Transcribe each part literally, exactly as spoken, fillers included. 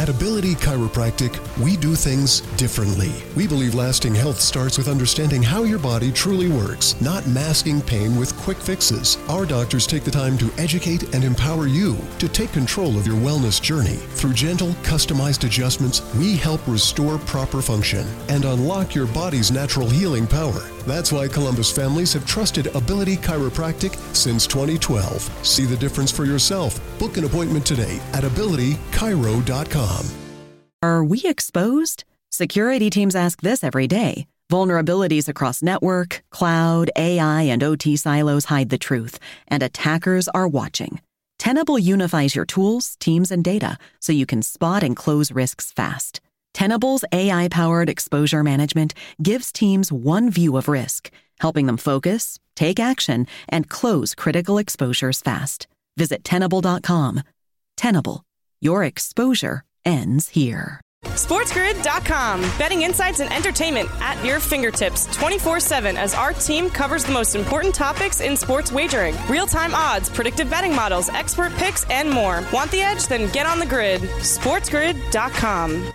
At Ability Chiropractic, we do things differently. We believe lasting health starts with understanding how your body truly works, not masking pain with quick fixes. Our doctors take the time to educate and empower you to take control of your wellness journey. Through gentle, customized adjustments, we help restore proper function and unlock your body's natural healing power. That's why Columbus families have trusted Ability Chiropractic since twenty twelve. See the difference for yourself. Book an appointment today at ability chiro dot com. Are we exposed? Security teams ask this every day. Vulnerabilities across network, cloud, A I, and O T silos hide the truth, and attackers are watching. Tenable unifies your tools, teams, and data so you can spot and close risks fast. Tenable's A I-powered exposure management gives teams one view of risk, helping them focus, take action, and close critical exposures fast. Visit Tenable dot com. Tenable. Your exposure ends here. SportsGrid dot com. Betting insights and entertainment at your fingertips twenty-four seven as our team covers the most important topics in sports wagering. Real-time odds, predictive betting models, expert picks, and more. Want the edge? Then get on the grid. SportsGrid dot com.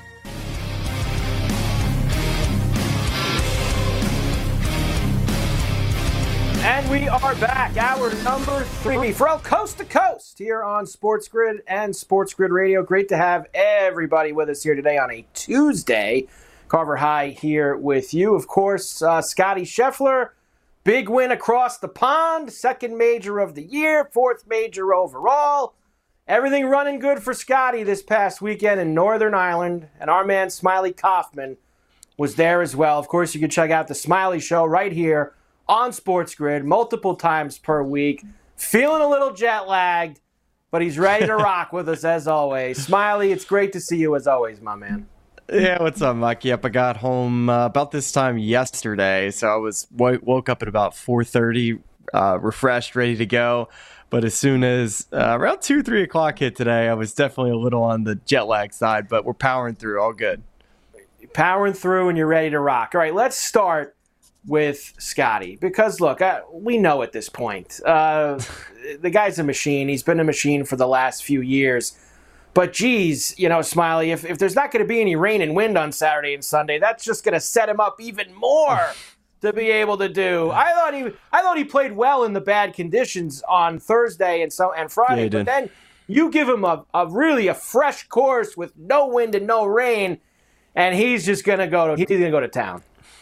And we are back, hour number three, from coast to coast here on Sports Grid and Sports Grid Radio. Great to have everybody with us here today on a Tuesday. Carver High here with you. Of course, uh, Scotty Scheffler, big win across the pond, second major of the year, fourth major overall. Everything running good for Scotty this past weekend in Northern Ireland, and our man Smiley Kaufman was there as well. Of course, you can check out the Smiley Show right here on Sports Grid multiple times per week. Feeling a little jet lagged, but he's ready to rock with us as always. Smiley, it's great to see you as always, my man. Yeah, what's up, Mike? Yep, I got home uh, about this time yesterday, so I was w- woke up at about four thirty, uh, refreshed, ready to go. But as soon as uh, around two, three o'clock hit today, I was definitely a little on the jet lag side, but we're powering through, all good. Powering through, and you're ready to rock. All right, let's start with Scotty, because look, I, we know at this point, uh, the guy's a machine. He's been a machine for the last few years. But geez, you know, Smiley, if, if there's not going to be any rain and wind on Saturday and Sunday, that's just going to set him up even more to be able to do. I thought he, I thought he played well in the bad conditions on Thursday and so and Friday, yeah, but then you give him a, a really a fresh course with no wind and no rain, and he's just going to go to he's going to go to town.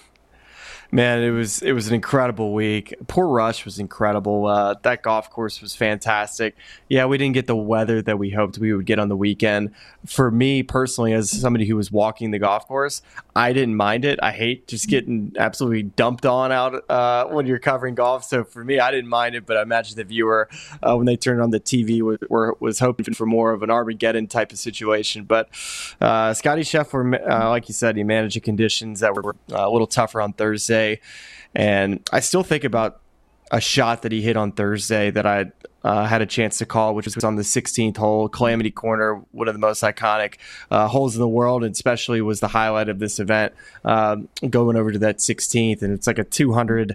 Man, it was it was an incredible week. Poor Rush was incredible. Uh, that golf course was fantastic. Yeah, we didn't get the weather that we hoped we would get on the weekend. For me personally, as somebody who was walking the golf course, I didn't mind it. I hate just getting absolutely dumped on out uh, when you're covering golf. So for me, I didn't mind it. But I imagine the viewer, uh, when they turned on the T V, was, were, was hoping for more of an Armageddon type of situation. But uh, Scotty Scheffler, uh, like you said, he managed the conditions that were uh, a little tougher on Thursday. And I still think about a shot that he hit on Thursday that I uh, had a chance to call, which was on the sixteenth hole, Calamity Corner, one of the most iconic uh, holes in the world, and especially was the highlight of this event, um, going over to that sixteenth. And it's like a two hundred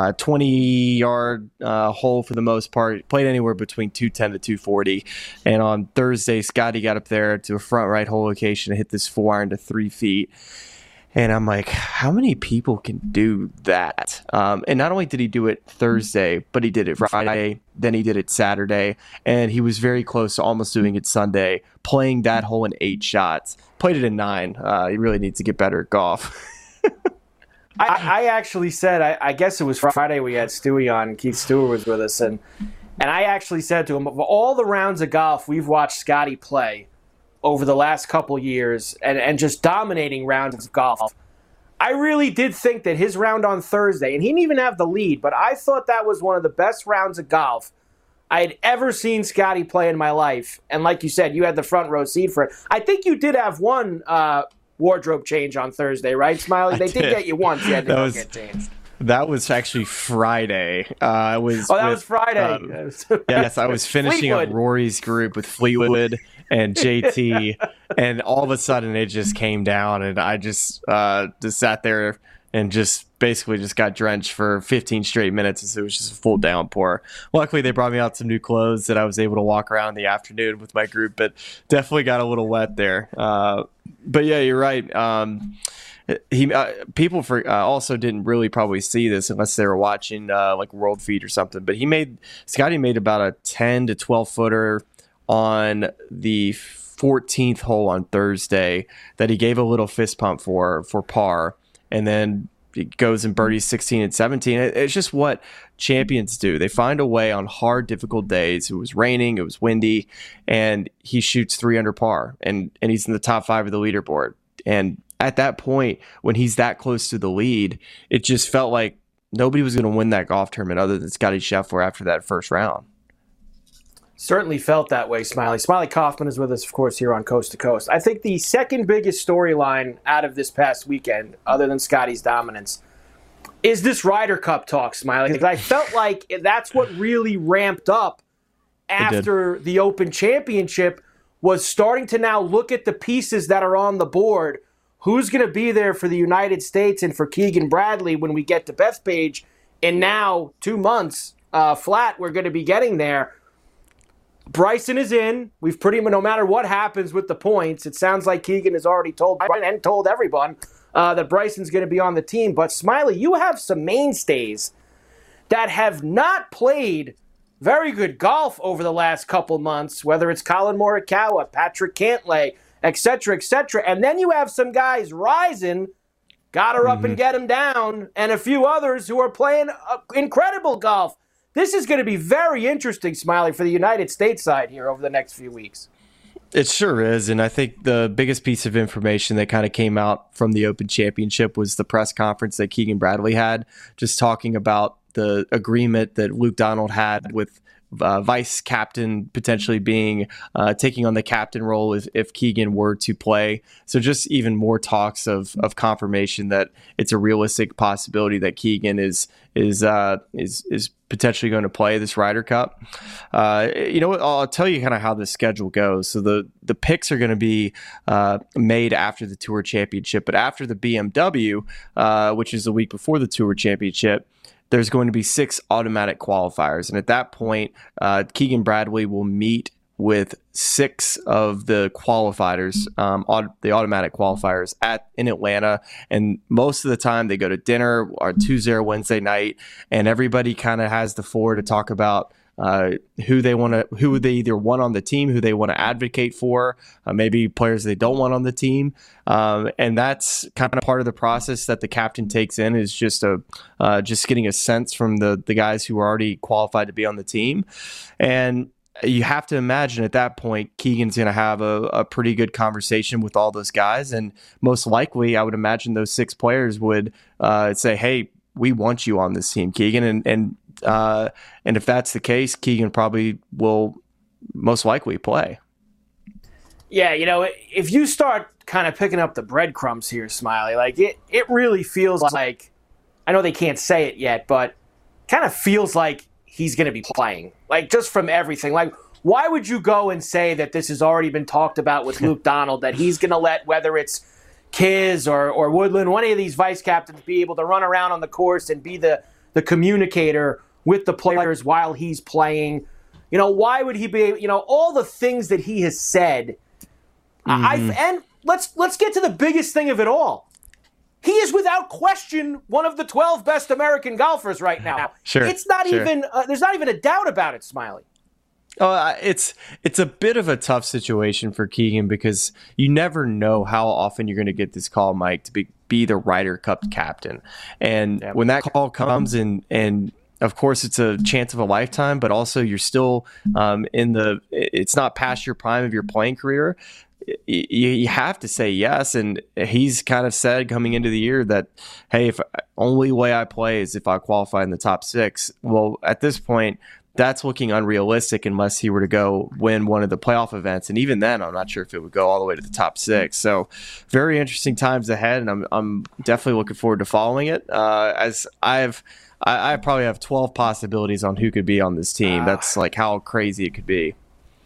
twenty-yard uh, hole for the most part, played anywhere between two ten to two forty. And on Thursday, Scotty got up there to a front right hole location and hit this four iron to three feet. And I'm like, how many people can do that? Um, and not only did he do it Thursday, but he did it Friday, then he did it Saturday, and he was very close to almost doing it Sunday, playing that hole in eight shots. Played it in nine. Uh, he really needs to get better at golf. I, I actually said, I, I guess it was Friday we had Stewie on, Keith Stewart was with us, and and I actually said to him, of all the rounds of golf we've watched Scotty play over the last couple years and, and just dominating rounds of golf, I really did think that his round on Thursday, and he didn't even have the lead, but I thought that was one of the best rounds of golf I had ever seen Scotty play in my life. And like you said, you had the front row seat for it. I think you did have one uh, wardrobe change on Thursday, right, Smiley? They did. did get you once. You had to was, get changed. That was actually Friday. Uh, it was oh, that with, was Friday. Um, yes, I was finishing Fleetwood. up Rory's group with Fleetwood and J T, and all of a sudden it just came down, and I just uh, just sat there and just basically just got drenched for fifteen straight minutes as it was just a full downpour. Luckily, they brought me out some new clothes that I was able to walk around in the afternoon with my group, but definitely got a little wet there. Uh, but yeah, you're right. Um, he uh, people for uh, also didn't really probably see this unless they were watching uh, like World Feed or something. But he made Scotty made about a ten to twelve footer on the fourteenth hole on Thursday that he gave a little fist pump for for par, and then it goes and birdies sixteen and seventeen. It's just what champions do. They find a way on hard, difficult days. It was raining, it was windy, and he shoots three under par, and and he's in the top five of the leaderboard. And at that point, when he's that close to the lead, it just felt like nobody was going to win that golf tournament other than Scotty Scheffler after that first round. Certainly felt that way, Smiley. Smiley Kaufman is with us, of course, here on Coast to Coast. I think the second biggest storyline out of this past weekend, other than Scotty's dominance, is this Ryder Cup talk, Smiley. Because I felt like that's what really ramped up after the Open Championship, was starting to now look at the pieces that are on the board. Who's going to be there for the United States and for Keegan Bradley when we get to Bethpage? And now, two months uh, flat, we're going to be getting there. Bryson is in. We've pretty much, no matter what happens with the points, it sounds like Keegan has already told and told everyone uh, that Bryson's going to be on the team. But Smiley, you have some mainstays that have not played very good golf over the last couple months, whether it's Colin Morikawa, Patrick Cantlay, et cetera, et cetera. And then you have some guys rising, got her up mm-hmm. and get him down, and a few others who are playing uh, incredible golf. This is going to be very interesting, Smiley, for the United States side here over the next few weeks. It sure is, and I think the biggest piece of information that kind of came out from the Open Championship was the press conference that Keegan Bradley had, just talking about the agreement that Luke Donald had with uh, vice captain potentially being uh, taking on the captain role if, if Keegan were to play. So just even more talks of of confirmation that it's a realistic possibility that Keegan is is uh, is is potentially going to play this Ryder Cup. Uh, you know what? I'll tell you kind of how the schedule goes. So the the picks are going to be uh, made after the Tour Championship, but after the B M W, uh, which is the week before the Tour Championship, there's going to be six automatic qualifiers. And at that point, uh, Keegan Bradley will meet with six of the qualifiers, um, aut- the automatic qualifiers at in Atlanta. And most of the time they go to dinner or Tuesday or Wednesday night, and everybody kind of has the floor to talk about Uh, who they want to, who they either want on the team, who they want to advocate for, uh, maybe players they don't want on the team, um, and that's kind of part of the process that the captain takes in, is just a uh, just getting a sense from the the guys who are already qualified to be on the team, and you have to imagine at that point Keegan's going to have a, a pretty good conversation with all those guys, and most likely, I would imagine those six players would uh, say, "Hey, we want you on this team, Keegan," and and Uh, and if that's the case, Keegan probably will most likely play. Yeah, you know, if you start kind of picking up the breadcrumbs here, Smiley, like it, it really feels like, I know they can't say it yet, but kind of feels like he's going to be playing. Like, just from everything. Like, why would you go and say that this has already been talked about with Luke Donald, that he's going to let, whether it's Kiz or, or Woodland, one of these vice captains, be able to run around on the course and be the, the communicator with the players while he's playing? You know, why would he be, you know, all the things that he has said. Mm-hmm. I've, and let's let's get to the biggest thing of it all. He is without question one of the twelve best American golfers right now. Sure. It's not sure. even, uh, there's not even a doubt about it, Smiley. Oh, it's it's a bit of a tough situation for Keegan, because you never know how often you're going to get this call, Mike, to be, be the Ryder Cup captain. And yeah. when that call comes in, and of course, it's a chance of a lifetime, but also you're still um, in the, it's not past your prime of your playing career. You, you have to say yes. And he's kind of said coming into the year that, hey, if only way I play is if I qualify in the top six. Well, at this point, that's looking unrealistic unless he were to go win one of the playoff events. And even then, I'm not sure if it would go all the way to the top six. So very interesting times ahead. And I'm, I'm definitely looking forward to following it. Uh, as I've, I, I probably have twelve possibilities on who could be on this team. That's like how crazy it could be.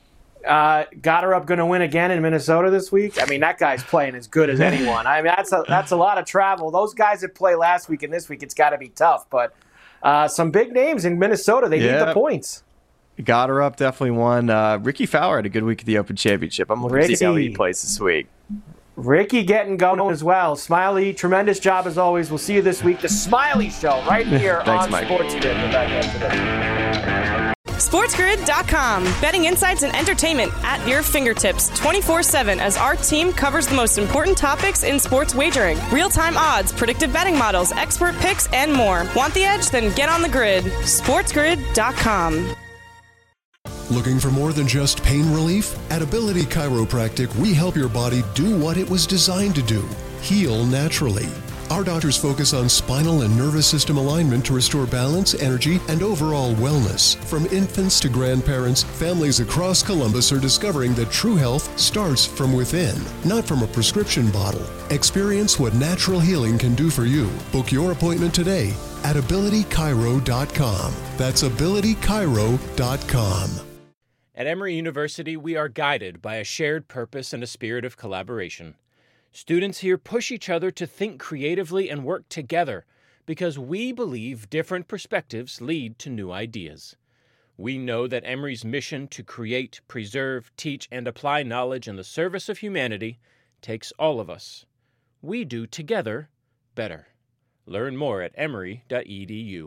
Uh, Goddard going to win again in Minnesota this week? I mean, that guy's playing as good as anyone. I mean, that's a, that's a lot of travel. Those guys that play last week and this week, it's got to be tough. But uh, some big names in Minnesota, they yeah. need the points. Goddard definitely won. Uh, Ricky Fowler had a good week at the Open Championship. I'm looking Ricky. to see how he plays this week. Ricky getting going as well. Smiley, tremendous job as always. We'll see you this week. The Smiley Show right here Thanks, on Mike. Sports Grid. We're back after this. SportsGrid dot com. Betting insights and entertainment at your fingertips twenty-four seven as our team covers the most important topics in sports wagering. Real-time odds, predictive betting models, expert picks, and more. Want the edge? Then get on the grid. SportsGrid dot com. Looking for more than just pain relief? At Ability Chiropractic, we help your body do what it was designed to do, heal naturally. Our doctors focus on spinal and nervous system alignment to restore balance, energy, and overall wellness. From infants to grandparents, families across Columbus are discovering that true health starts from within, not from a prescription bottle. Experience what natural healing can do for you. Book your appointment today at ability chiro dot com. That's ability chiro dot com. At Emory University, we are guided by a shared purpose and a spirit of collaboration. Students here push each other to think creatively and work together because we believe different perspectives lead to new ideas. We know that Emory's mission to create, preserve, teach, and apply knowledge in the service of humanity takes all of us. We do together better. Learn more at emory dot e d u.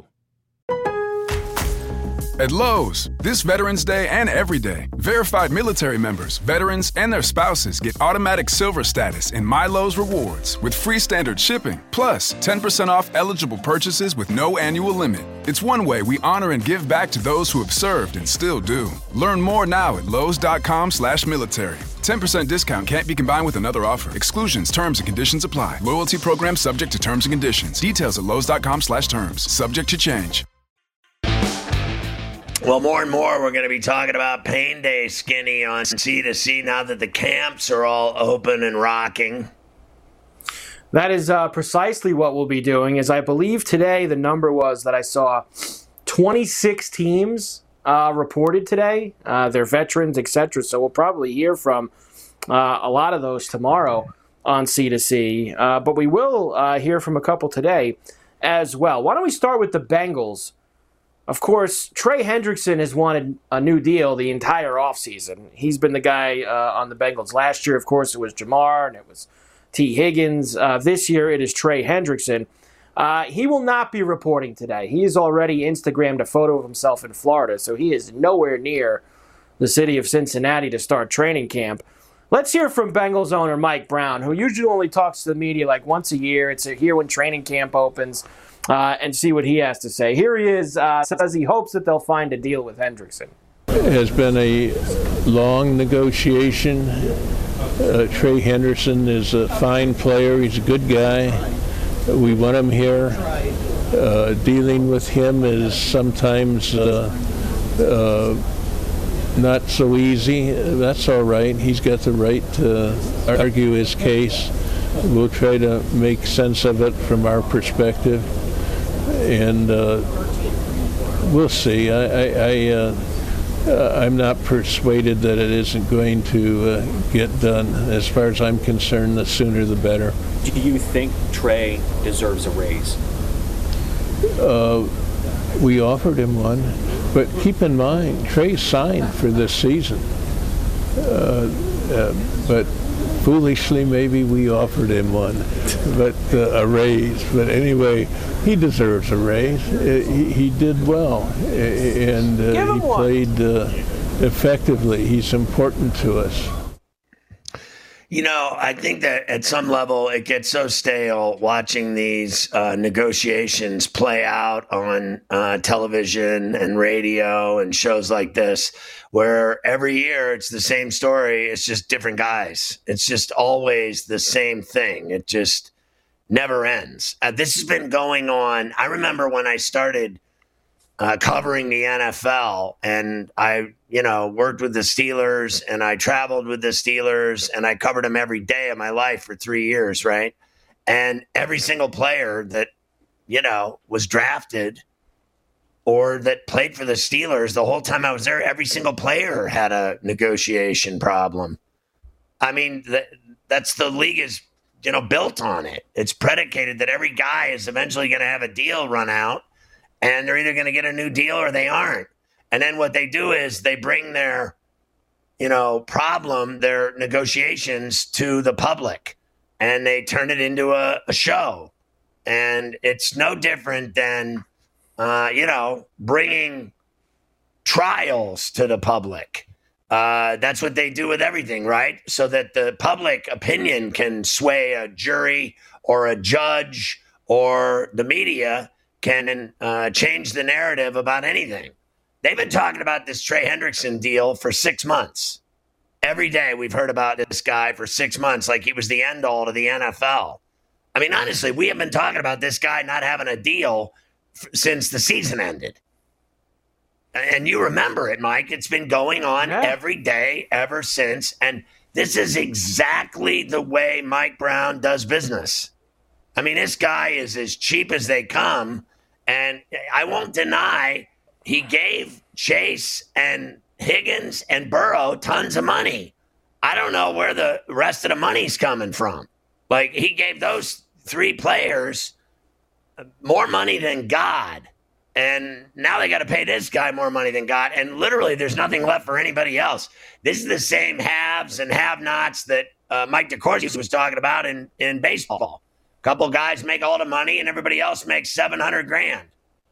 At Lowe's, this Veterans Day and every day, verified military members, veterans, and their spouses get automatic silver status in My Lowe's Rewards with free standard shipping, plus ten percent off eligible purchases with no annual limit. It's one way we honor and give back to those who have served and still do. Learn more now at lowes dot com slash military. ten percent discount can't be combined with another offer. Exclusions, terms, and conditions apply. Loyalty program subject to terms and conditions. Details at lowes dot com slash terms. Subject to change. Well, more and more we're going to be talking about Pain Day, Skinny, on C to C now that the camps are all open and rocking. That is uh, precisely what we'll be doing. As I believe today the number was that I saw twenty-six teams uh, reported today. Uh, they're veterans, et cetera. So we'll probably hear from uh, a lot of those tomorrow on C to C. Uh, but we will uh, hear from a couple today as well. Why don't we start with the Bengals? Of course, Trey Hendrickson has wanted a new deal the entire offseason. He's been the guy uh, on the Bengals. Last year, of course, it was Jamar and it was T. Higgins. Uh, this year, it is Trey Hendrickson. Uh, he will not be reporting today. He has already Instagrammed a photo of himself in Florida, so he is nowhere near the city of Cincinnati to start training camp. Let's hear from Bengals owner Mike Brown, who usually only talks to the media like once a year. It's here when training camp opens. Uh, and see what he has to say. Here he is, uh, says he hopes that they'll find a deal with Hendrickson. It has been a long negotiation. Uh, Trey Hendrickson is a fine player. He's a good guy. We want him here. Uh, dealing with him is sometimes uh, uh, not so easy. That's all right. He's got the right to argue his case. We'll try to make sense of it from our perspective. And uh, we'll see. I, I, I, uh, uh, I'm not persuaded that it isn't going to uh, get done. As far as I'm concerned, the sooner the better. Do you think Trey deserves a raise? Uh, we offered him one, but keep in mind, Trey signed for this season. Uh, uh, but foolishly, maybe we offered him one, but uh, a raise. But anyway, he deserves a raise. Uh, he, he did well, and uh, he played uh, effectively. He's important to us. You know, I think that at some level it gets so stale watching these uh, negotiations play out on uh, television and radio and shows like this, where every year it's the same story. It's just different guys. It's just always the same thing. It just never ends. Uh, this has been going on. I remember when I started Uh, covering the N F L, and I, you know, worked with the Steelers, and I traveled with the Steelers, and I covered them every day of my life for three years, right? And every single player that, you know, was drafted or that played for the Steelers, the whole time I was there, every single player had a negotiation problem. I mean, that, that's the league is, you know, built on it. It's predicated that every guy is eventually going to have a deal run out, and they're either going to get a new deal or they aren't. And then what they do is they bring their, you know, problem, their negotiations to the public, and they turn it into a, a show. And it's no different than, uh, you know, bringing trials to the public. Uh, that's what they do with everything, right? So that the public opinion can sway a jury or a judge, or the media can uh, change the narrative about anything. They've been talking about this Trey Hendrickson deal for six months. Every day we've heard about this guy for six months, like he was the end all to the N F L. I mean, honestly, we have been talking about this guy not having a deal f- since the season ended. And you remember it, Mike. It's been going on yeah. every day ever since. And this is exactly the way Mike Brown does business. I mean, this guy is as cheap as they come. And I won't deny he gave Chase and Higgins and Burrow tons of money. I don't know where the rest of the money's coming from. Like, he gave those three players more money than God. And now they got to pay this guy more money than God. And literally, there's nothing left for anybody else. This is the same haves and have-nots that uh, Mike DeCourcy was talking about in, in baseball. A couple guys make all the money, and everybody else makes seven hundred grand.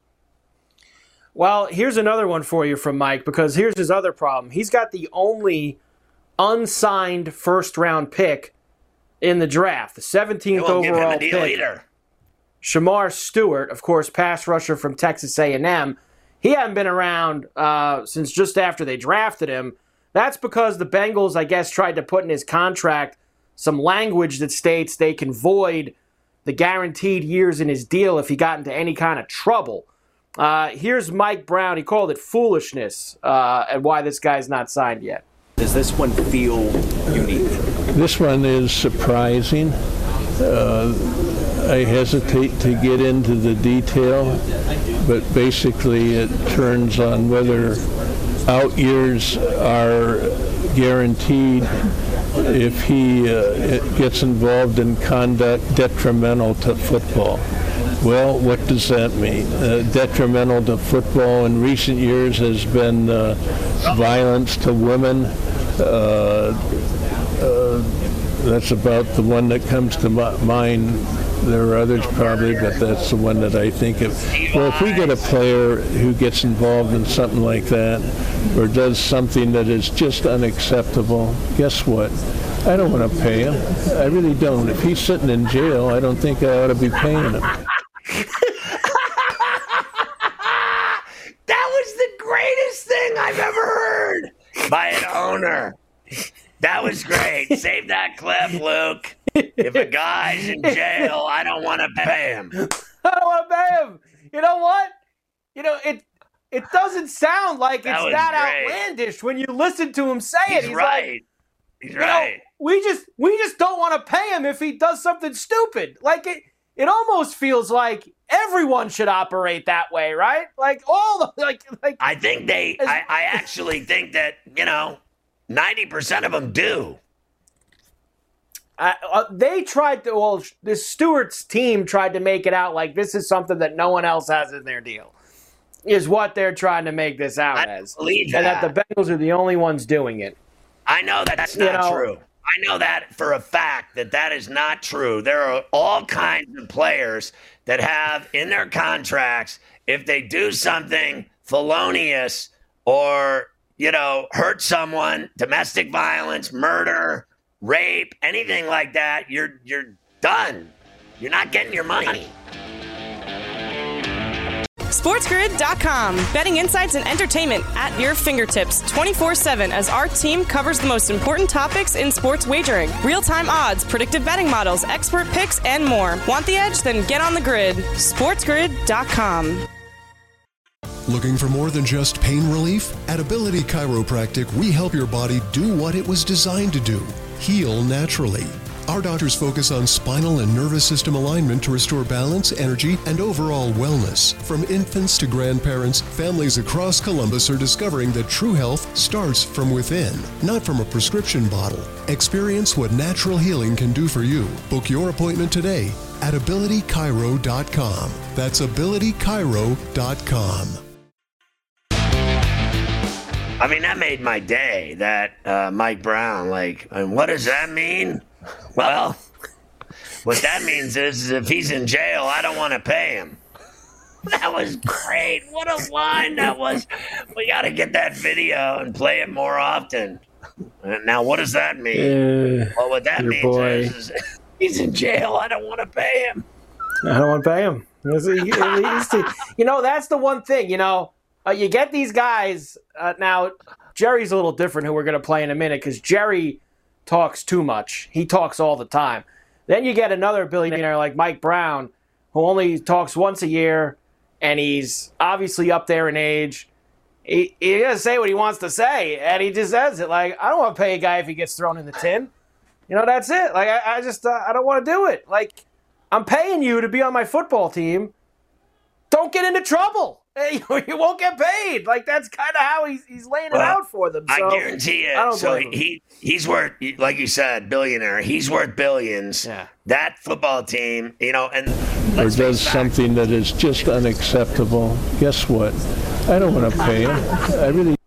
Well, here's another one for you from Mike, because here's his other problem. He's got the only unsigned first-round pick in the draft, the seventeenth overall give him a deal pick. Either. Shemar Stewart, of course, pass rusher from Texas A and M. He hadn't been around uh, since just after they drafted him. That's because the Bengals, I guess, tried to put in his contract some language that states they can void the guaranteed years in his deal if he got into any kind of trouble. Uh, here's Mike Brown. He called it foolishness uh, and why this guy's not signed yet. Does this one feel unique? This one is surprising. Uh, I hesitate to get into the detail, but basically it turns on whether out years are guaranteed if he uh, gets involved in conduct detrimental to football. Well, what does that mean? Uh, detrimental to football in recent years has been uh, violence to women. Uh, uh, that's about the one that comes to my mind. There are others probably, but that's the one that I think of. Well, if we get a player who gets involved in something like that or does something that is just unacceptable, guess what? I don't want to pay him. I really don't. If he's sitting in jail, I don't think I ought to be paying him. That was the greatest thing I've ever heard by an owner. That was great. Save that clip, Luke. If a guy's in jail, I don't want to pay him. I don't want to pay him. You know what? You know, it it doesn't sound like that it's that great. outlandish when you listen to him say He's it. He's right. Like, He's right. Know, we just we just don't want to pay him if he does something stupid. Like it it almost feels like everyone should operate that way, right? Like all the like like I think they as, I, I actually think that, you know, ninety percent of them do. Uh, uh, they tried to, well, this Stewart's team tried to make it out like this is something that no one else has in their deal, is what they're trying to make this out I as. Believe and that. that the Bengals are the only ones doing it. I know that that's not you know, true. I know that for a fact that that is not true. There are all kinds of players that have in their contracts, if they do something felonious or, you know, hurt someone, domestic violence, murder, rape, anything like that, you're you're done. You're not getting your money. SportsGrid dot com. Betting insights and entertainment at your fingertips twenty-four seven as our team covers the most important topics in sports wagering. Real-time odds, predictive betting models, expert picks, and more. Want the edge? Then get on the grid. SportsGrid dot com. Looking for more than just pain relief? At Ability Chiropractic, we help your body do what it was designed to do. Heal naturally. Our doctors focus on spinal and nervous system alignment to restore balance, energy, and overall wellness. From infants to grandparents, families across Columbus are discovering that true health starts from within, not from a prescription bottle. Experience what natural healing can do for you. Book your appointment today at ability chiro dot com. That's ability chiro dot com. I mean, that made my day, that uh, Mike Brown. Like, and what does that mean? Well, what that means is if he's in jail, I don't want to pay him. That was great. What a line that was. We got to get that video and play it more often. Now, what does that mean? Uh, well, what that means boy. is, is he's in jail. I don't want to pay him. I don't want to pay him. You know, that's the one thing, you know. Uh, you get these guys. Uh, now, Jerry's a little different, who we're going to play in a minute, because Jerry talks too much. He talks all the time. Then you get another billionaire like Mike Brown, who only talks once a year, and he's obviously up there in age. He, he's going to say what he wants to say, and he just says it. Like, I don't want to pay a guy if he gets thrown in the tin. You know, that's it. Like, I, I just, uh, I don't want to do it. Like, I'm paying you to be on my football team. Don't get into trouble. You won't get paid. Like, that's kind of how he's he's laying well, it out for them. So I guarantee you. I so he he's worth, like you said, billionaire. He's worth billions. Yeah. That football team, you know, and or does something that is just unacceptable. Guess what? I don't want to pay him. I really.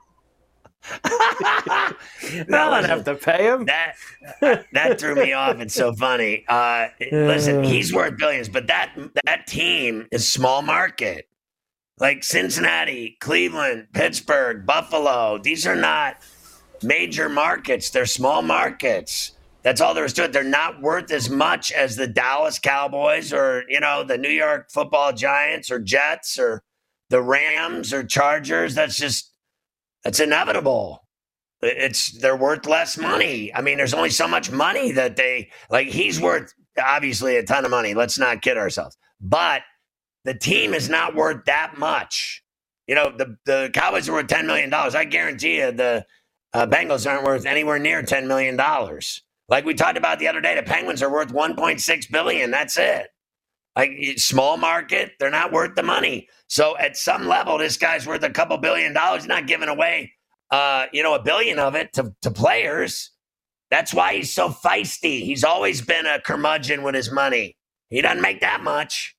I don't have to pay him. That that threw me off. It's so funny. Uh, listen, he's worth billions, but that that team is small market. Like Cincinnati, Cleveland, Pittsburgh, Buffalo. These are not major markets. They're small markets. That's all there is to it. They're not worth as much as the Dallas Cowboys or, you know, the New York Football Giants or Jets or the Rams or Chargers. That's just, that's inevitable. It's, they're worth less money. I mean, there's only so much money that they, like, he's worth obviously a ton of money. Let's not kid ourselves. But the team is not worth that much. You know, the, the Cowboys are worth ten million dollars. I guarantee you the uh, Bengals aren't worth anywhere near ten million dollars. Like we talked about the other day, the Penguins are worth one point six billion dollars. That's it. Like, small market, they're not worth the money. So at some level, this guy's worth a couple billion dollars, not giving away, uh, you know, a billion of it to, to players. That's why he's so feisty. He's always been a curmudgeon with his money. He doesn't make that much.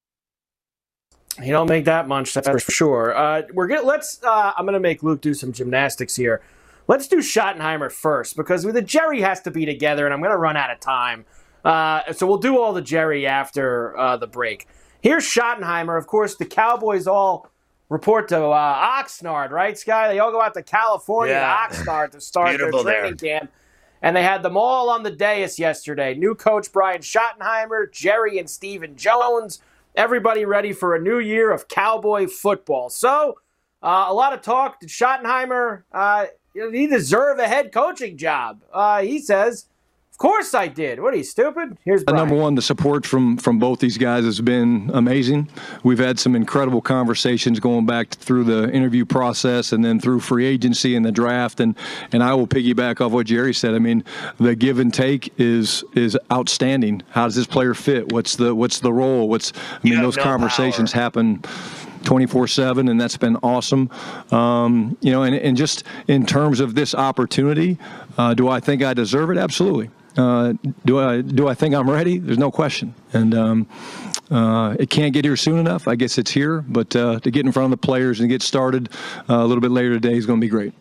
He don't make that much, that's for sure. Uh, we're gonna let's. Uh, I'm gonna make Luke do some gymnastics here. Let's do Schottenheimer first, because the Jerry has to be together, and I'm gonna run out of time. Uh, so we'll do all the Jerry after uh, the break. Here's Schottenheimer. Of course, the Cowboys all report to uh, Oxnard, right, Sky? They all go out to California yeah. to Oxnard to start their training there. camp. And they had them all on the dais yesterday. New coach Brian Schottenheimer, Jerry and Stephen Jones. Everybody ready for a new year of Cowboy football. So, uh, a lot of talk. Did Schottenheimer, uh, did he deserve a head coaching job? Uh, he says, of course I did. What are you, stupid? Here's Brian. Uh, number one, the support from, from both these guys has been amazing. We've had some incredible conversations going back through the interview process and then through free agency and the draft. And, and I will piggyback off what Jerry said. I mean, the give and take is is outstanding. How does this player fit? What's the what's the role? What's I mean, those no conversations power. happen twenty-four seven, and that's been awesome. Um, you know, and, and just in terms of this opportunity, uh, do I think I deserve it? Absolutely. Uh, do I do I think I'm ready? There's no question. And um, uh, it can't get here soon enough. I guess it's here. But uh, to get in front of the players and get started uh, a little bit later today is going to be great.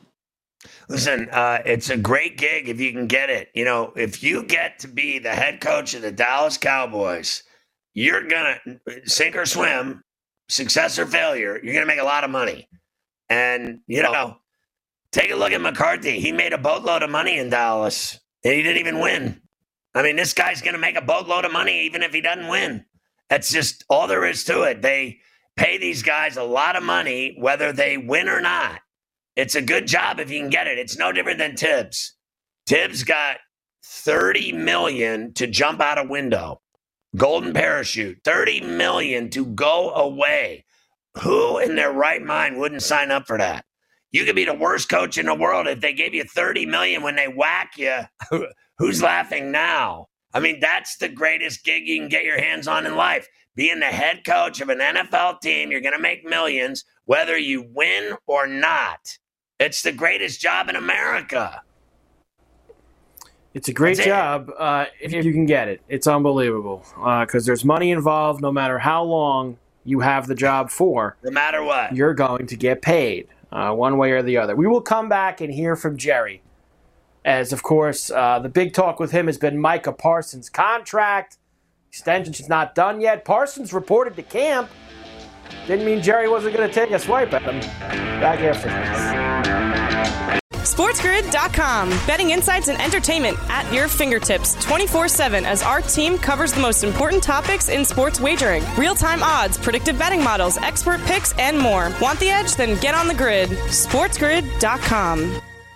Listen, uh, it's a great gig if you can get it. You know, if you get to be the head coach of the Dallas Cowboys, you're going to sink or swim, success or failure, you're going to make a lot of money. And, you know, take a look at McCarthy. He made a boatload of money in Dallas. And he didn't even win. I mean, this guy's going to make a boatload of money even if he doesn't win. That's just all there is to it. They pay these guys a lot of money, whether they win or not. It's a good job if you can get it. It's no different than Tibbs. Tibbs got thirty million dollars to jump out a window. Golden parachute. thirty million dollars to go away. Who in their right mind wouldn't sign up for that? You could be the worst coach in the world. If they gave you thirty million dollars when they whack you, who's laughing now? I mean, that's the greatest gig you can get your hands on in life. Being the head coach of an N F L team, you're going to make millions, whether you win or not. It's the greatest job in America. It's a great That's job uh, if you can get it. It's unbelievable because uh, there's money involved no matter how long you have the job for. No matter what. You're going to get paid uh, one way or the other. We will come back and hear from Jerry as, of course, uh, the big talk with him has been Micah Parsons' contract. Extension's not done yet. Parsons reported to camp. Didn't mean Jerry wasn't going to take a swipe at him. Back after this. SportsGrid dot com. Betting insights and entertainment at your fingertips twenty-four seven as our team covers the most important topics in sports wagering. Real-time odds, predictive betting models, expert picks, and more. Want the edge? Then get on the grid. SportsGrid dot com.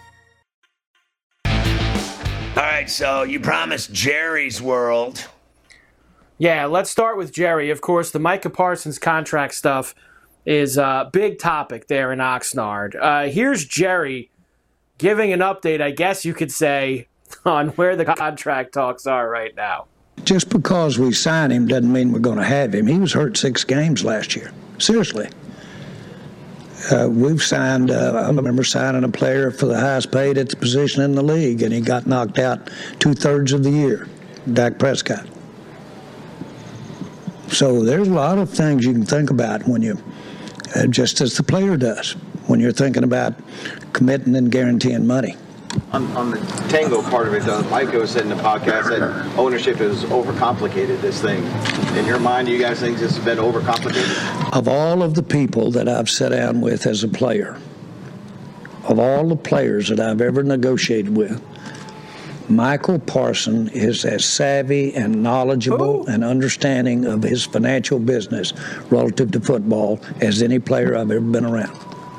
All right, so you promised Jerry's World. Yeah, let's start with Jerry. Of course, the Micah Parsons contract stuff is a big topic there in Oxnard. Uh, here's Jerry giving an update, I guess you could say, on where the contract talks are right now. Just because we sign him doesn't mean we're going to have him. He was hurt six games last year. Seriously. Uh, we've signed, uh, I remember signing a player for the highest paid at the position in the league, and he got knocked out two-thirds of the year, Dak Prescott. So there's a lot of things you can think about when you, uh, just as the player does, when you're thinking about committing and guaranteeing money. On, on the Tango part of it, though, Micah said in the podcast that ownership has overcomplicated this thing. In your mind, do you guys think this has been overcomplicated? Of all of the people that I've sat down with as a player, of all the players that I've ever negotiated with, Michael Parsons is as savvy and knowledgeable Ooh. and understanding of his financial business relative to football as any player I've ever been around.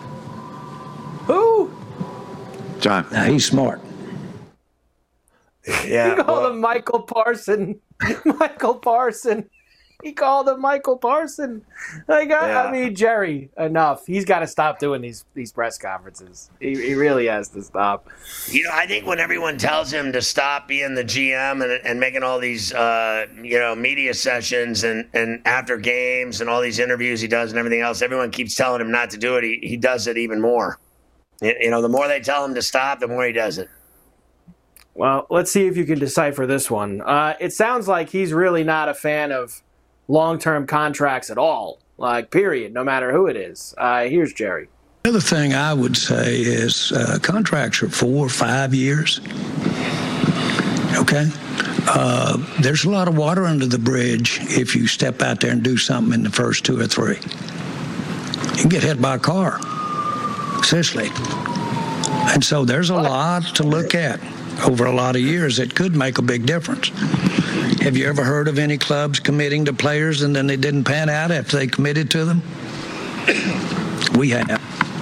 Who? John. Now, he's smart. Yeah. He called well, him Michael Parson. Michael Parson. He called him Michael Parson. Like, I, yeah. I mean, Jerry, enough. He's got to stop doing these these press conferences. He, he really has to stop. You know, I think when everyone tells him to stop being the G M and, and making all these, uh, you know, media sessions and, and after games and all these interviews he does and everything else, everyone keeps telling him not to do it. He, he does it even more. You know, the more they tell him to stop, the more he does it. Well, let's see if you can decipher this one. Uh, it sounds like he's really not a fan of long-term contracts at all, like, period, no matter who it is. Uh, here's Jerry. The other thing I would say is uh, contracts are four or five years. Okay? Uh, there's a lot of water under the bridge if you step out there and do something in the first two or three. You can get hit by a car. Seriously. And so there's a lot to look at over a lot of years that could make a big difference. Have you ever heard of any clubs committing to players and then they didn't pan out after they committed to them? We have.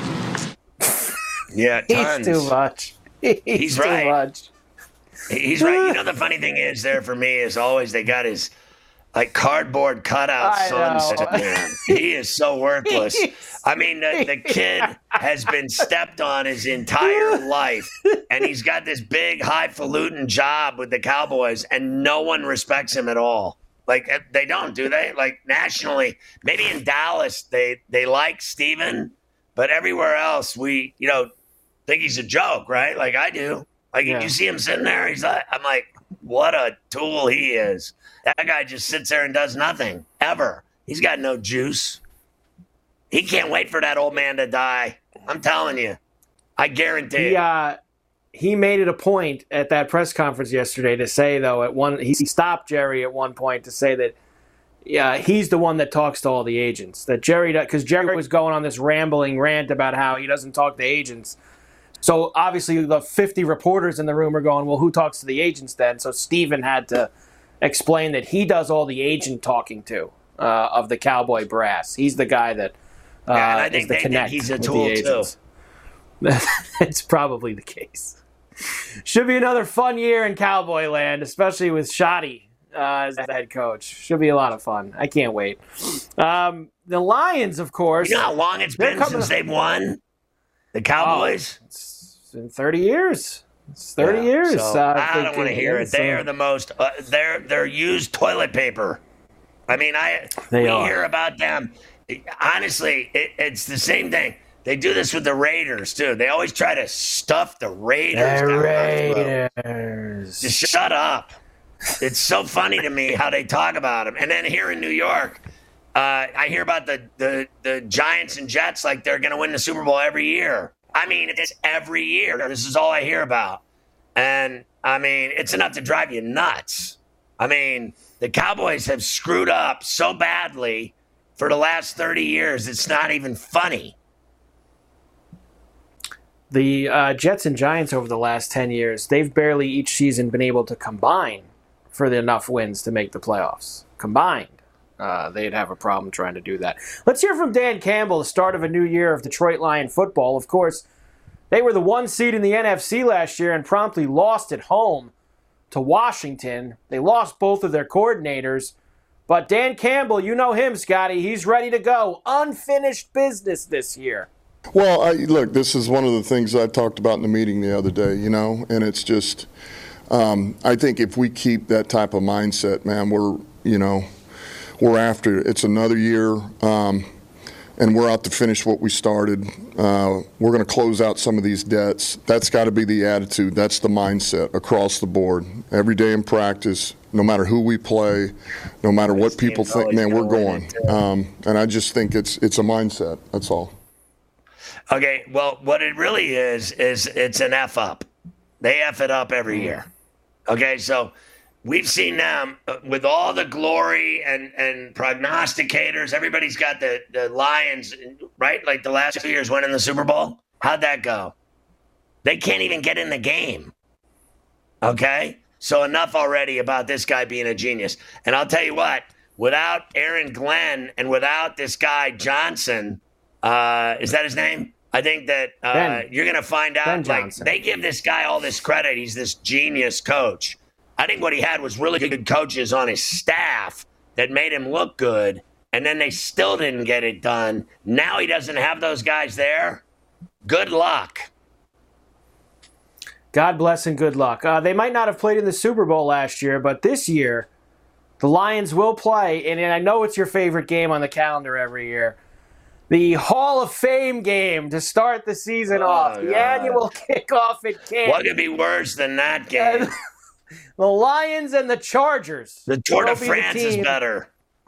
Yeah, tons. He's too much. He's, He's too right. much. He's right. You know, the funny thing is there for me is always they got his like cardboard cutout son sitting there. He is so worthless. I mean, the, the kid has been stepped on his entire life, and he's got this big, highfalutin job with the Cowboys, and no one respects him at all. Like, they don't, do they? Like, nationally, maybe in Dallas, they, they like Steven, but everywhere else, we, you know, think he's a joke, right? Like I do. Like, yeah. You see him sitting there, he's like, I'm like, what a tool he is. That guy just sits there and does nothing, ever. He's got no juice. He can't wait for that old man to die. I'm telling you. I guarantee he, uh, he made it a point at that press conference yesterday to say, though, at one he stopped Jerry at one point to say that yeah, he's the one that talks to all the agents. That Jerry, because Jerry was going on this rambling rant about how he doesn't talk to agents. So obviously the fifty reporters in the room are going, well, who talks to the agents then? So Steven had to explain that he does all the agent talking to uh, of the Cowboy brass. He's the guy that uh, yeah, and I think is the they connect think he's a with tool the agents. too. It's probably the case. Should be another fun year in Cowboy land, especially with Shoddy uh, as the head coach. Should be a lot of fun. I can't wait. Um, the Lions, of course. You know how long it's been since they've won? The Cowboys? Oh, it's been thirty years. It's thirty Yeah, years. So uh, I don't want to hear it. They are the most. Uh, they're they're used toilet paper. I mean, I They we are. hear about them. Honestly, it, it's the same thing. They do this with the Raiders too. They always try to stuff the Raiders. The down our throat. Raiders. Just shut up. It's so funny to me how they talk about them. And then here in New York, uh, I hear about the, the the Giants and Jets like they're going to win the Super Bowl every year. I mean, it's every year. This is all I hear about. And, I mean, it's enough to drive you nuts. I mean, the Cowboys have screwed up so badly for the last thirty years, it's not even funny. The uh, Jets and Giants over the last ten years, they've barely each season been able to combine for the enough wins to make the playoffs. Combined. Uh, they'd have a problem trying to do that. Let's hear from Dan Campbell, the start of a new year of Detroit Lion football. Of course, they were the one seed in the N F C last year and promptly lost at home to Washington. They lost both of their coordinators. But Dan Campbell, you know him, Scotty. He's ready to go. Unfinished business this year. Well, I, look, this is one of the things I talked about in the meeting the other day, you know, and it's just, um, I think if we keep that type of mindset, man, we're, you know, we're after it. It's another year, um, and we're out to finish what we started. Uh, we're going to close out some of these debts. That's got to be the attitude. That's the mindset across the board. Every day in practice, no matter who we play, no matter what people think, man, we're going. Um, and I just think it's it's a mindset. That's all. Okay, well, what it really is, is it's an F up. They F it up every year. Okay, so we've seen them uh, with all the glory and, and prognosticators. Everybody's got the, the Lions, right? Like the last two years winning the Super Bowl. How'd that go? They can't even get in the game. Okay? So enough already about this guy being a genius. And I'll tell you what, without Aaron Glenn and without this guy Johnson, uh, is that his name? I think that uh, Ben. you're going to find out, Ben like, Johnson. they give this guy all this credit. He's this genius coach. I think what he had was really good coaches on his staff that made him look good, and then they still didn't get it done. Now he doesn't have those guys there. Good luck. God bless and good luck. Uh, they might not have played in the Super Bowl last year, but this year, the Lions will play, and, and I know it's your favorite game on the calendar every year, the Hall of Fame game to start the season Oh, off. The God. annual kickoff at camp. What could be worse than that game? The Lions and the Chargers. The Tour de will be the France is team. better.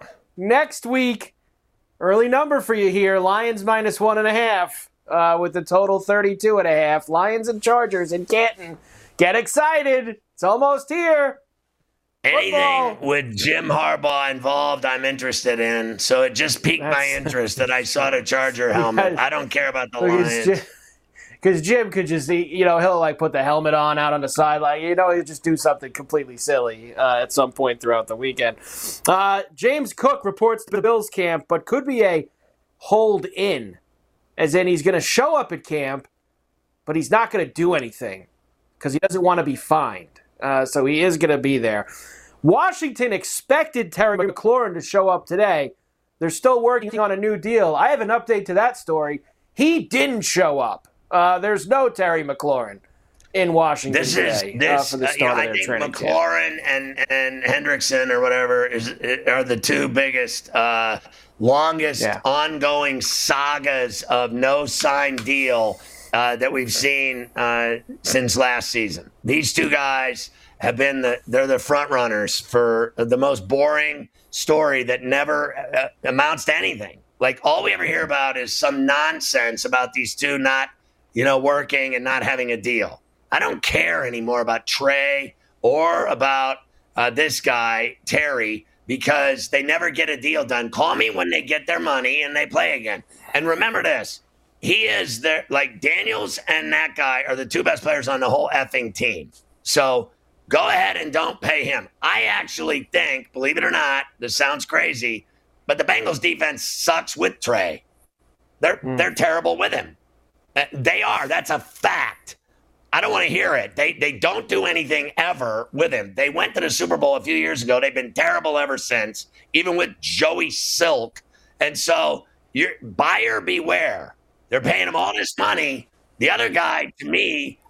Next week, early number for you here, Lions minus one and a half uh, with the total thirty-two and a half. Lions and Chargers in Canton. Get excited. It's almost here. Anything Football. with Jim Harbaugh involved, I'm interested in. So it just piqued my That's- interest that I saw the Charger helmet. I don't care about the Lions. Because Jim could just, you know, he'll like put the helmet on out on the sideline. You know, he'll just do something completely silly uh, at some point throughout the weekend. Uh, James Cook reports to the Bills camp, but could be a hold in, as in he's going to show up at camp, but he's not going to do anything because he doesn't want to be fined. Uh, so he is going to be there. Washington expected Terry McLaurin to show up today. They're still working on a new deal. I have an update to that story. He didn't show up. Uh, there's no Terry McLaurin in Washington This is today this. uh, for the uh, start you know, of I their think training camp. McLaurin and and Hendrickson or whatever is are the two biggest, uh, longest Yeah. ongoing sagas of no sign deal uh, that we've seen uh, since last season. These two guys have been the they're the front runners for the most boring story that never uh, amounts to anything. Like all we ever hear about is some nonsense about these two not, you know, working and not having a deal. I don't care anymore about Trey or about uh, this guy, Terry, because they never get a deal done. Call me when they get their money and they play again. And remember this, he is there, like Daniels and that guy are the two best players on the whole effing team. So go ahead and don't pay him. I actually think, believe it or not, this sounds crazy, but the Bengals defense sucks with Trey. They're mm. they're terrible with him. They are. That's a fact. I don't want to hear it. They they don't do anything ever with him. They went to the Super Bowl a few years ago. They've been terrible ever since, even with Joey Silk. And so, you're buyer beware. They're paying him all this money. The other guy, to me,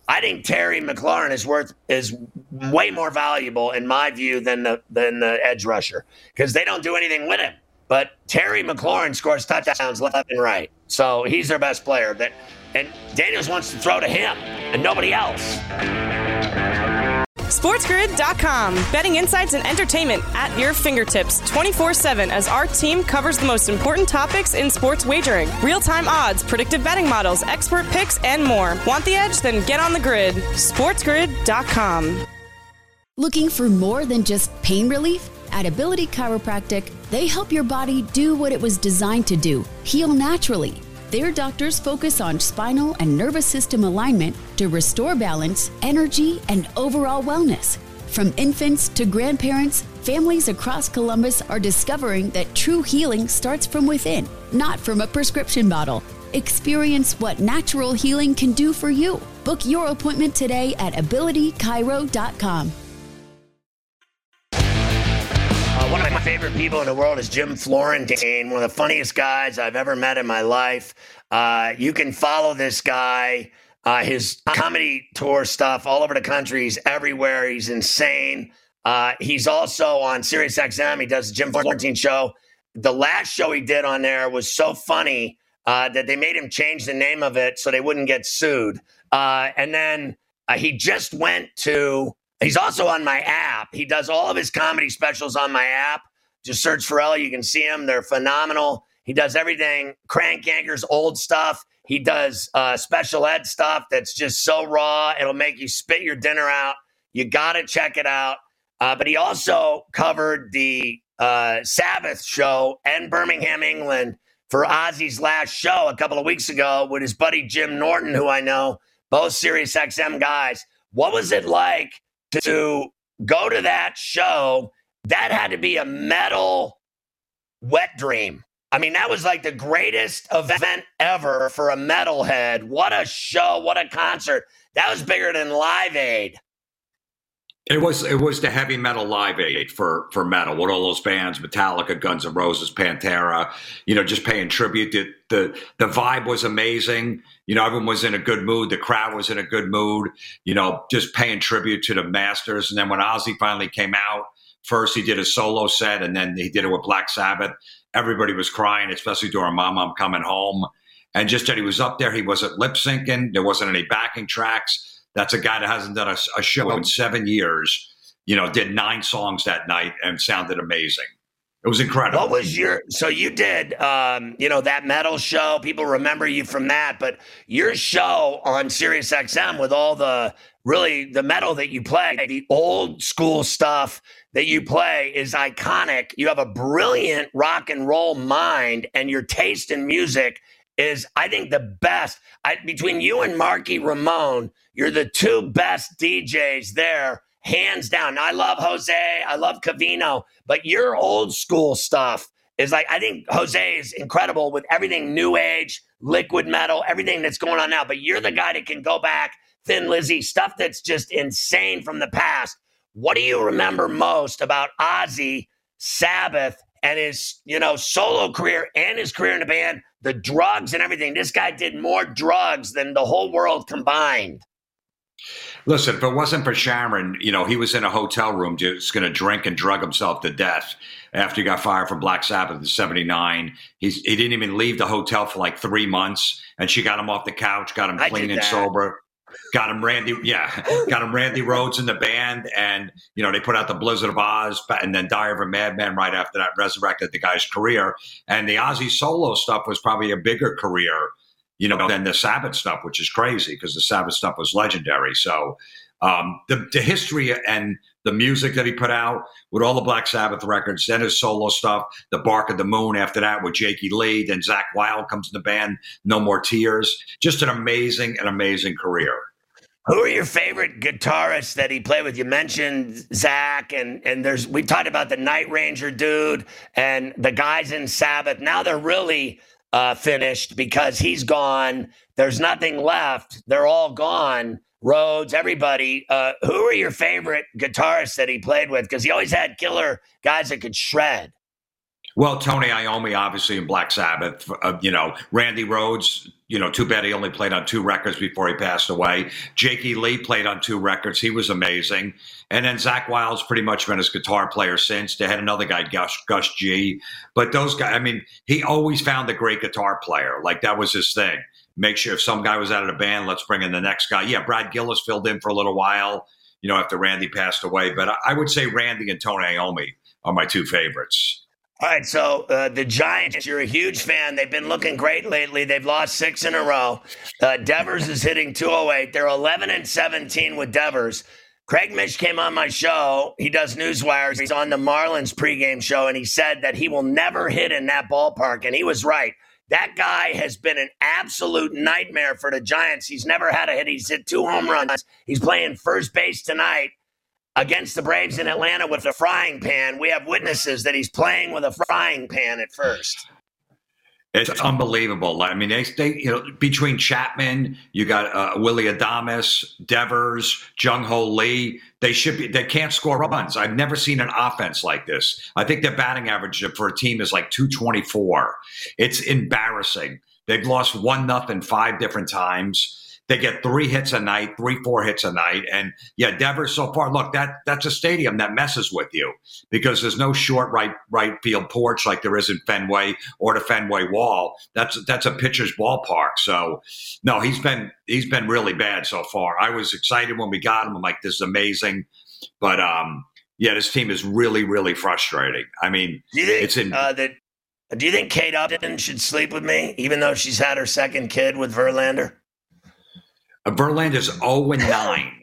I think Terry McLaurin is worth is way more valuable in my view than the than the edge rusher because they don't do anything with him. But Terry McLaurin scores touchdowns left and right, so he's their best player. That and Daniels wants to throw to him and nobody else. SportsGrid dot com. Betting insights and entertainment at your fingertips twenty-four seven as our team covers the most important topics in sports wagering. Real-time odds, predictive betting models, expert picks, and more. Want the edge? Then get on the grid. SportsGrid dot com. Looking for more than just pain relief? At Ability Chiropractic, they help your body do what it was designed to do, heal naturally. Their doctors focus on spinal and nervous system alignment to restore balance, energy, and overall wellness. From infants to grandparents, families across Columbus are discovering that true healing starts from within, not from a prescription bottle. Experience what natural healing can do for you. Book your appointment today at Ability Chiro dot com. Uh, one of my favorite people in the world is Jim Florentine, one of the funniest guys I've ever met in my life. Uh, you can follow this guy, uh, his comedy tour stuff all over the country. He's everywhere. He's insane. Uh, he's also on Sirius X M. He does the Jim Florentine show. The last show he did on there was so funny uh, that they made him change the name of it so they wouldn't get sued. Uh, and then uh, he just went to... He's also on my app. He does all of his comedy specials on my app. Just search for Ellie. You can see him. They're phenomenal. He does everything. Crank Yankers, old stuff. He does uh, special ed stuff that's just so raw. It'll make you spit your dinner out. You got to check it out. Uh, but he also covered the uh, Sabbath show in Birmingham, England for Ozzy's last show a couple of weeks ago with his buddy Jim Norton, who I know, both Sirius X M guys. What was it like to go to that show? That had to be a metal wet dream. I mean, that was like the greatest event ever for a metalhead. What a show. What a concert. That was bigger than Live Aid. It was it was the heavy metal Live Aid for, for metal with all those bands, Metallica, Guns N' Roses, Pantera, you know, just paying tribute. The, the, the vibe was amazing. You know, everyone was in a good mood. The crowd was in a good mood, you know, just paying tribute to the masters. And then when Ozzy finally came out, first he did a solo set and then he did it with Black Sabbath. Everybody was crying, especially during Mama, I'm Coming Home. And just that he was up there, he wasn't lip syncing. There wasn't any backing tracks. That's a guy that hasn't done a, a show in seven years, you know, did nine songs that night and sounded amazing. It was incredible. What was your, so you did, um, you know, that metal show. People remember you from that, but your show on Sirius X M with all the, really the metal that you play, the old school stuff that you play is iconic. You have a brilliant rock and roll mind and your taste in music is, I think, the best. I, between you and Marky Ramone, you're the two best D Js there, hands down. Now, I love Jose. I love Covino. But your old school stuff is like, I think Jose is incredible with everything new age, liquid metal, everything that's going on now. But you're the guy that can go back, Thin Lizzy, stuff that's just insane from the past. What do you remember most about Ozzy, Sabbath, and his, you know, solo career and his career in the band, the drugs and everything? This guy did more drugs than the whole world combined. Listen, if it wasn't for Sharon, you know, he was in a hotel room just going to drink and drug himself to death after he got fired from Black Sabbath in seventy-nine. He's, he didn't even leave the hotel for like three months, and she got him off the couch, got him clean and sober. Got him Randy, yeah, got him Randy Rhoads in the band, and you know they put out the Blizzard of Oz, and then Diary of a Madman right after that resurrected the guy's career. And the Ozzy solo stuff was probably a bigger career, you know, than the Sabbath stuff, which is crazy because the Sabbath stuff was legendary. So um, the the history and the music that he put out with all the Black Sabbath records, then his solo stuff, the Bark of the Moon after that with Jakey Lee, then Zakk Wylde comes in the band, No More Tears. Just an amazing, an amazing career. Who are your favorite guitarists that he played with? You mentioned Zach, and and there's we talked about the Night Ranger dude and the guys in Sabbath. Now they're really uh, finished because he's gone. There's nothing left. They're all gone. Rhodes, everybody. Uh, who are your favorite guitarists that he played with? Because he always had killer guys that could shred. Well, Tony Iommi, obviously, in Black Sabbath. Uh, you know, Randy Rhoads, you know, too bad he only played on two records before he passed away. Jakey Lee played on two records. He was amazing. And then Zakk Wylde's pretty much been his guitar player since. They had another guy, Gus, Gus G. But those guys, I mean, he always found a great guitar player. Like, that was his thing. Make sure if some guy was out of the band, let's bring in the next guy. Yeah, Brad Gillis filled in for a little while, you know, after Randy passed away. But I would say Randy and Tony Iommi are my two favorites. All right, so uh, the Giants, you're a huge fan. They've been looking great lately. They've lost six in a row. Uh, Devers is hitting two oh eight. They're eleven and seventeen with Devers. Craig Mish came on my show. He does Newswires. He's on the Marlins pregame show, and he said that he will never hit in that ballpark, and he was right. That guy has been an absolute nightmare for the Giants. He's never had a hit. He's hit two home runs. He's playing first base tonight against the Braves in Atlanta with a frying pan. We have witnesses that he's playing with a frying pan at first. It's unbelievable. I mean, they, they you know, between Chapman, you got uh, Willie Adames, Devers, Jung Ho Lee. They should be. They can't score runs. I've never seen an offense like this. I think their batting average for a team is like two twenty-four. It's embarrassing. They've lost one nothing five different times. They get three hits a night, three, four hits a night. And yeah, Devers so far, look, that that's a stadium that messes with you because there's no short right right field porch like there is in Fenway or the Fenway Wall. That's that's a pitcher's ballpark. So no, he's been he's been really bad so far. I was excited when we got him. I'm like, this is amazing. But um, yeah, this team is really, really frustrating. I mean, do you think, it's in uh, that, do you think Kate Upton should sleep with me, even though she's had her second kid with Verlander? Verlander's oh and nine.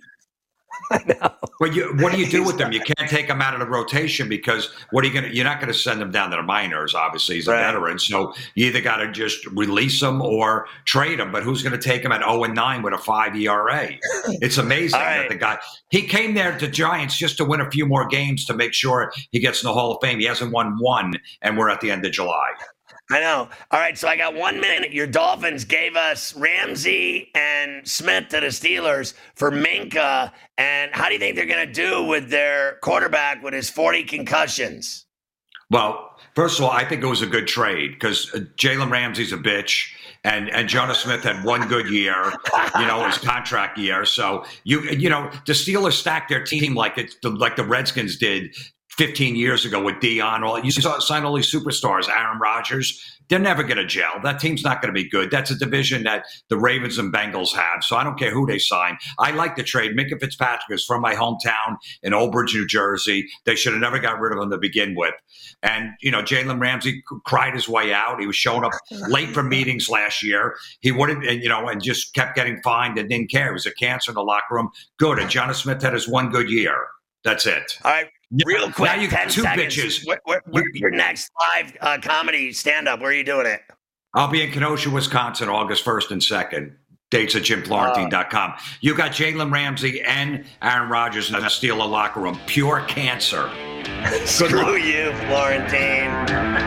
I know. But you, what do you do with them? You can't take him out of the rotation because what are you going to? You're not going to send him down to the minors. Obviously, he's a right. veteran, so you either got to just release him or trade him. But who's going to take him at oh and nine with a five E R A? It's amazing right. that the guy he came there to Giants just to win a few more games to make sure he gets in the Hall of Fame. He hasn't won one, and we're at the end of July. I know. All right, so I got one minute. Your Dolphins gave us Ramsey and Smith to the Steelers for Minka. And how do you think they're going to do with their quarterback with his forty concussions? Well, first of all, I think it was a good trade because uh, Jalen Ramsey's a bitch. And and Jonas Smith had one good year, you know, his contract year. So, you you know, the Steelers stacked their team like it's like the Redskins did fifteen years ago with Dion. All you saw sign all these superstars, Aaron Rodgers. They're never going to gel. That team's not going to be good. That's a division that the Ravens and Bengals have. So I don't care who they sign. I like the trade. Minkah Fitzpatrick is from my hometown in Old Bridge, New Jersey. They should have never got rid of him to begin with. And, you know, Jalen Ramsey cried his way out. He was showing up late for meetings last year. He wouldn't, and, you know, and just kept getting fined and didn't care. It was a cancer in the locker room. Good. And Jonas Smith had his one good year. That's it. All right. Real quick, now you got two seconds. bitches. Where, where, where, your next live uh, comedy stand-up, where are you doing it? I'll be in Kenosha, Wisconsin, August first and second. Dates at jim florentine dot com. Uh, you got Jalen Ramsey and Aaron Rodgers in the Steeler locker room. Pure cancer. Screw you, Florentine.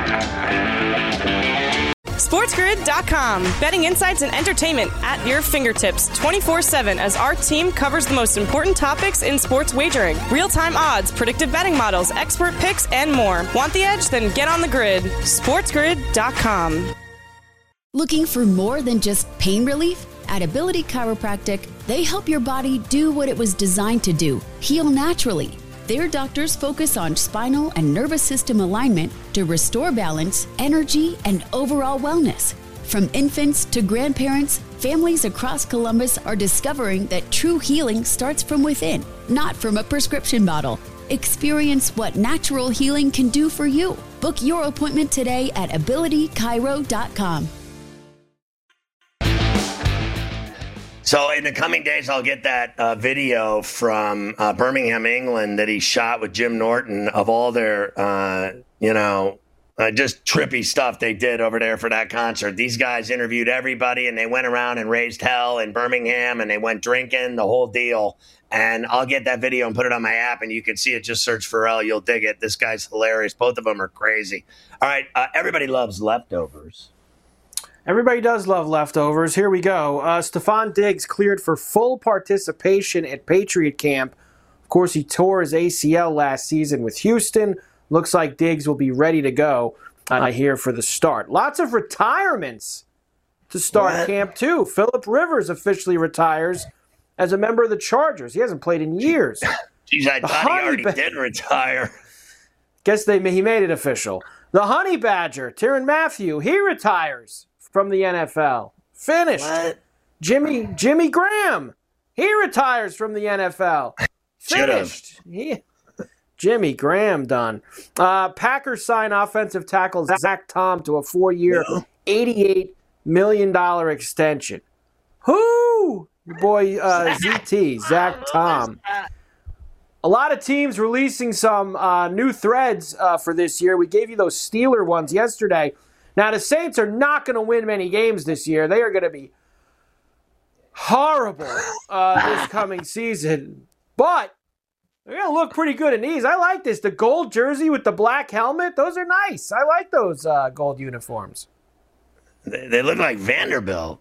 SportsGrid dot com. Betting insights and entertainment at your fingertips twenty-four seven as our team covers the most important topics in sports wagering. Real-time odds, predictive betting models, expert picks, and more. Want the edge? Then get on the grid. SportsGrid dot com. Looking for more than just pain relief? At Ability Chiropractic, they help your body do what it was designed to do, heal naturally. Their doctors focus on spinal and nervous system alignment to restore balance, energy, and overall wellness. From infants to grandparents, families across Columbus are discovering that true healing starts from within, not from a prescription bottle. Experience what natural healing can do for you. Book your appointment today at ability chiro dot com. So in the coming days, I'll get that uh, video from uh, Birmingham, England, that he shot with Jim Norton of all their, uh, you know, uh, just trippy stuff they did over there for that concert. These guys interviewed everybody, and they went around and raised hell in Birmingham, and they went drinking, the whole deal. And I'll get that video and put it on my app, and you can see it. Just search Pharrell. You'll dig it. This guy's hilarious. Both of them are crazy. All right, uh, everybody loves leftovers. Everybody does love leftovers. Here we go. Uh, Stephon Diggs cleared for full participation at Patriot Camp. Of course, he tore his A C L last season with Houston. Looks like Diggs will be ready to go. uh, here for the start. Lots of retirements to start What? camp, too. Phillip Rivers officially retires as a member of the Chargers. He hasn't played in years. Jeez, I The thought he Honey already Ba- did retire. Guess they he made it official. The Honey Badger, Tyrann Mathieu, he retires from the N F L. Finished. What? Jimmy Jimmy Graham, he retires from the N F L. Finished. He, Jimmy Graham done. Uh, Packers sign offensive tackle Zach Tom to a four-year, eighty-eight million dollars extension. Who? Your boy uh, Z T, Zach Tom. A lot of teams releasing some uh, new threads uh, for this year. We gave you those Steeler ones yesterday. Now, the Saints are not going to win many games this year. They are going to be horrible uh, this coming season. But they're going to look pretty good in these. I like this. The gold jersey with the black helmet, those are nice. I like those uh, gold uniforms. They, they look like Vanderbilt.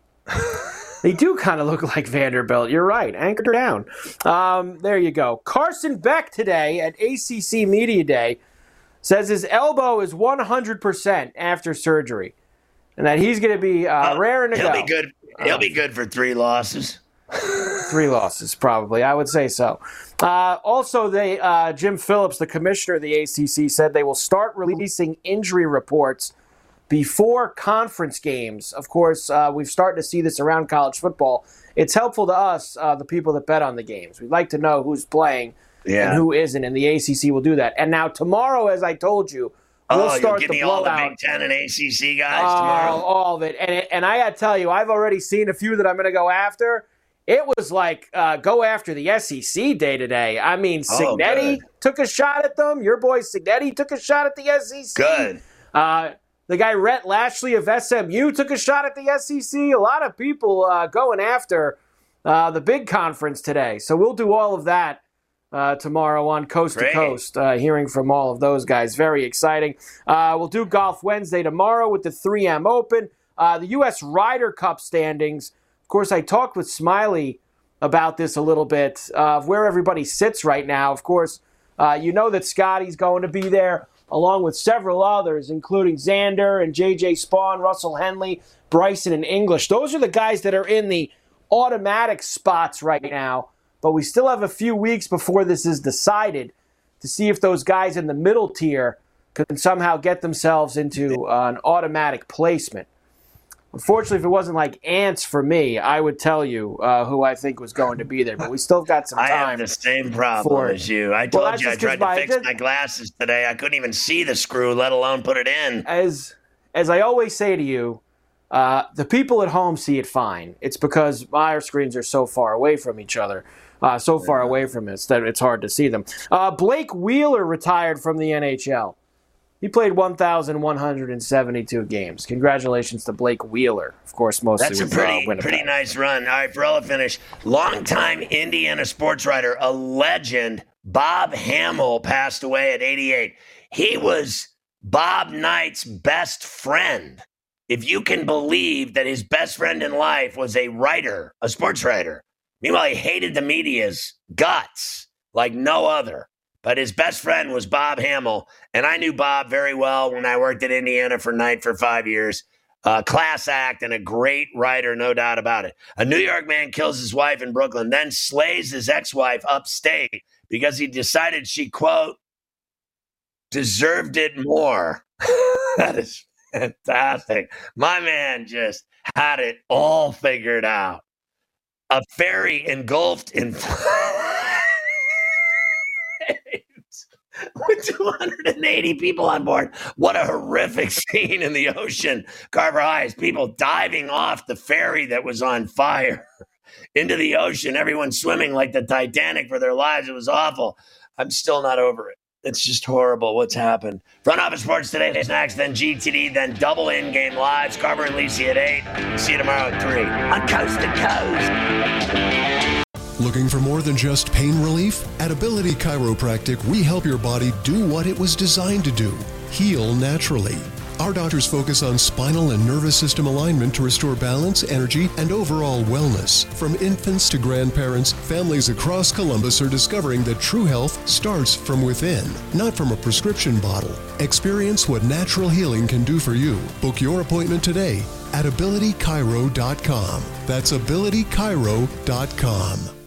They do kind of look like Vanderbilt. You're right. Anchor down. Um, there you go. Carson Beck today at A C C Media Day says his elbow is one hundred percent after surgery and that he's going to be uh, Oh, raring to he'll go. be good. He'll be good for three losses. Three losses, probably. I would say so. Uh, also, they uh, Jim Phillips, the commissioner of the A C C, said they will start releasing injury reports before conference games. Of course, uh, we've started to see this around college football. It's helpful to us, uh, the people that bet on the games. We'd like to know who's playing Yeah. and who isn't, and the A C C will do that. And now tomorrow, as I told you, we'll Oh, you'll start give the me all the blowout. Big Ten and A C C guys Oh, tomorrow. all of it. And, it, and I got to tell you, I've already seen a few that I'm going to go after. It was like uh, go after the S E C day today. I mean, Oh, Signetti good. took a shot at them. Your boy Signetti took a shot at the S E C. Good. Uh, the guy Rhett Lashley of S M U took a shot at the S E C. A lot of people uh, going after uh, the big conference today. So we'll do all of that uh, tomorrow on Coast Great. to Coast, uh, hearing from all of those guys. Very exciting. Uh, we'll do Golf Wednesday tomorrow with the three M Open. Uh, the U S Ryder Cup standings. Of course, I talked with Smiley about this a little bit, uh, of where everybody sits right now. Of course, uh, you know that Scotty's going to be there, along with several others, including Xander and J J Spawn, Russell Henley, Bryson, and English. Those are the guys that are in the automatic spots right now, but we still have a few weeks before this is decided to see if those guys in the middle tier can somehow get themselves into uh, an automatic placement. Unfortunately, if it wasn't like ants for me, I would tell you uh, who I think was going to be there. But we still got some I time. have the same problem for it. as you. I Well, told that's you I just tried 'cause to my- fix just- my glasses today. I couldn't even see the screw, let alone put it in. As as I always say to you, uh, the people at home see it fine. It's because our screens are so far away from each other, uh, so far away from us that it's hard to see them. Uh, Blake Wheeler retired from the N H L. He played one thousand one hundred seventy-two games. Congratulations to Blake Wheeler. Of course, mostly That's a with uh, pretty, Winnipeg. pretty nice run. All right, Barella finish. Longtime Indiana sports writer, a legend, Bob Hamill, passed away at eighty-eight. He was Bob Knight's best friend. If you can believe that his best friend in life was a writer, a sports writer. Meanwhile, he hated the media's guts like no other. But his best friend was Bob Hamill, and I knew Bob very well when I worked at Indiana for Knight for five years. Uh, class act and a great writer, no doubt about it. A New York man kills his wife in Brooklyn, then slays his ex-wife upstate because he decided she, quote, deserved it more. That is fantastic. My man just had it all figured out. A ferry engulfed in with two hundred eighty people on board. What a horrific scene in the ocean. Carver Heights, people diving off the ferry that was on fire into the ocean, everyone swimming like the Titanic for their lives. It was awful. I'm still not over it. It's just horrible what's happened. Front Office Sports today, snacks, then G T D, then double in-game lives. Carver and Lisi at eight. See you tomorrow at three on Coast to Coast. Looking for more than just pain relief? At Ability Chiropractic, we help your body do what it was designed to do, heal naturally. Our doctors focus on spinal and nervous system alignment to restore balance, energy, and overall wellness. From infants to grandparents, families across Columbus are discovering that true health starts from within, not from a prescription bottle. Experience what natural healing can do for you. Book your appointment today at ability chiro dot com. That's ability chiro dot com.